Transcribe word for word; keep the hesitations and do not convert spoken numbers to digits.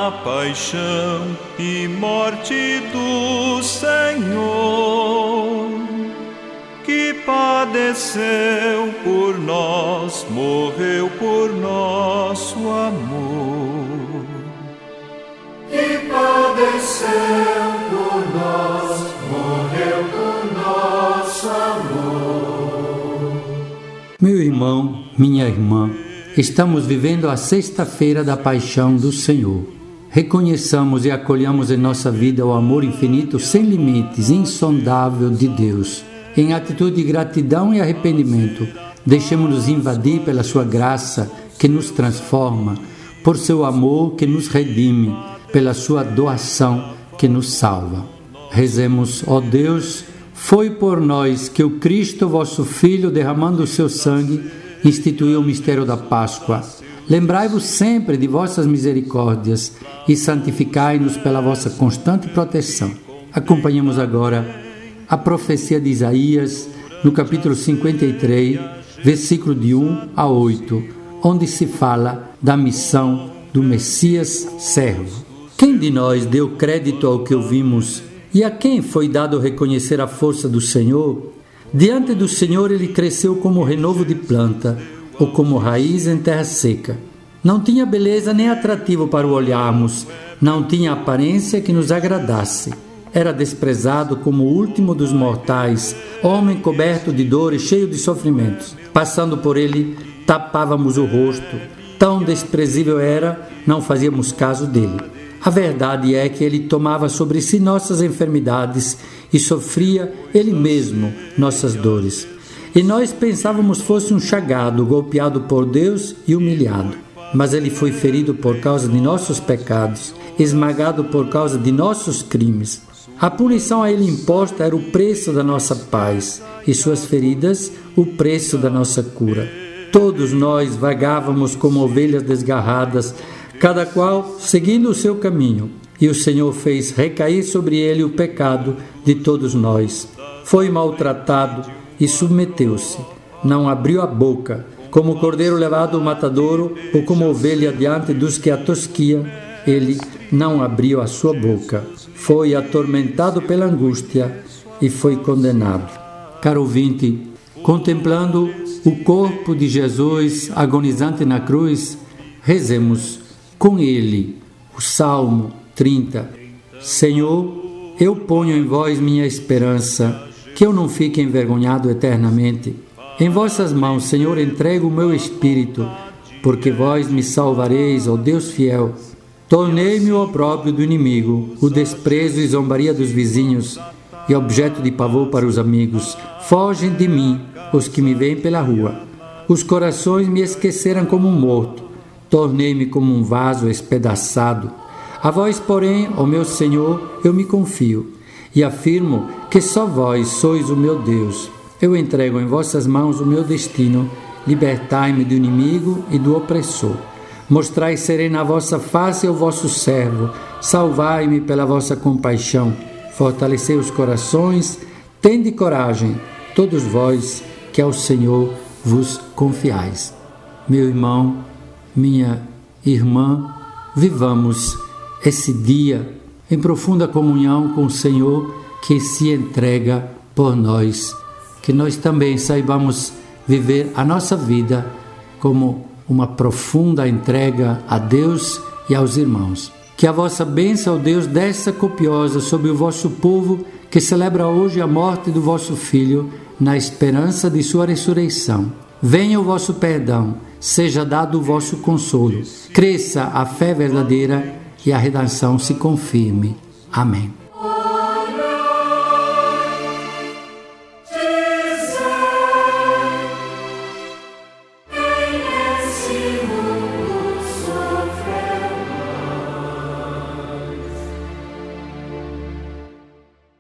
a paixão e morte do Senhor, que padeceu por nós, morreu por nosso amor. Que padeceu por nós, morreu por nosso amor. Meu irmão, minha irmã, estamos vivendo a sexta-feira da paixão do Senhor. Reconheçamos e acolhamos em nossa vida o amor infinito, sem limites, insondável de Deus. Em atitude de gratidão e arrependimento, deixemos-nos invadir pela sua graça que nos transforma, por seu amor que nos redime, pela sua doação que nos salva. Rezemos, ó Deus, foi por nós que o Cristo, vosso Filho, derramando o seu sangue, instituiu o mistério da Páscoa. Lembrai-vos sempre de vossas misericórdias e santificai-nos pela vossa constante proteção. Acompanhemos agora a profecia de Isaías, no capítulo cinquenta e três, versículo de um a oito, onde se fala da missão do Messias servo. Quem de nós deu crédito ao que ouvimos, e a quem foi dado reconhecer a força do Senhor? Diante do Senhor ele cresceu como renovo de planta, ou como raiz em terra seca. Não tinha beleza nem atrativo para o olharmos, não tinha aparência que nos agradasse. Era desprezado como o último dos mortais, homem coberto de dor e cheio de sofrimentos. Passando por ele, tapávamos o rosto. Tão desprezível era, não fazíamos caso dele. A verdade é que ele tomava sobre si nossas enfermidades e sofria ele mesmo nossas dores. E nós pensávamos fosse um chagado, golpeado por Deus e humilhado. Mas ele foi ferido por causa de nossos pecados, esmagado por causa de nossos crimes. A punição a ele imposta era o preço da nossa paz, e suas feridas o preço da nossa cura. Todos nós vagávamos como ovelhas desgarradas, cada qual seguindo o seu caminho, e o Senhor fez recair sobre ele o pecado de todos nós. Foi maltratado e submeteu-se, não abriu a boca, como cordeiro levado ao matadouro, ou como ovelha diante dos que a tosquiam, ele não abriu a sua boca. Foi atormentado pela angústia e foi condenado. Caro ouvinte, contemplando o corpo de Jesus agonizante na cruz, rezemos com ele o Salmo trinta. Senhor, eu ponho em vós minha esperança, que eu não fique envergonhado eternamente. Em vossas mãos, Senhor, entrego o meu espírito, porque vós me salvareis, ó Deus fiel. Tornei-me o opróbrio do inimigo, o desprezo e zombaria dos vizinhos, e objeto de pavor para os amigos. Fogem de mim os que me veem pela rua. Os corações me esqueceram como um morto. Tornei-me como um vaso espedaçado. A vós, porém, ó meu Senhor, eu me confio, e afirmo que só vós sois o meu Deus. Eu entrego em vossas mãos o meu destino. Libertai-me do inimigo e do opressor. Mostrai serena a vossa face ao vosso servo. Salvai-me pela vossa compaixão. Fortalecei os corações. Tende coragem, todos vós que ao Senhor vos confiais. Meu irmão, minha irmã, vivamos esse dia em profunda comunhão com o Senhor que se entrega por nós. Que nós também saibamos viver a nossa vida como uma profunda entrega a Deus e aos irmãos. Que a vossa bênção, ó Deus, desça copiosa sobre o vosso povo que celebra hoje a morte do vosso Filho, na esperança de sua ressurreição. Venha o vosso perdão, seja dado o vosso consolo, cresça a fé verdadeira e a redenção se confirme. Amém.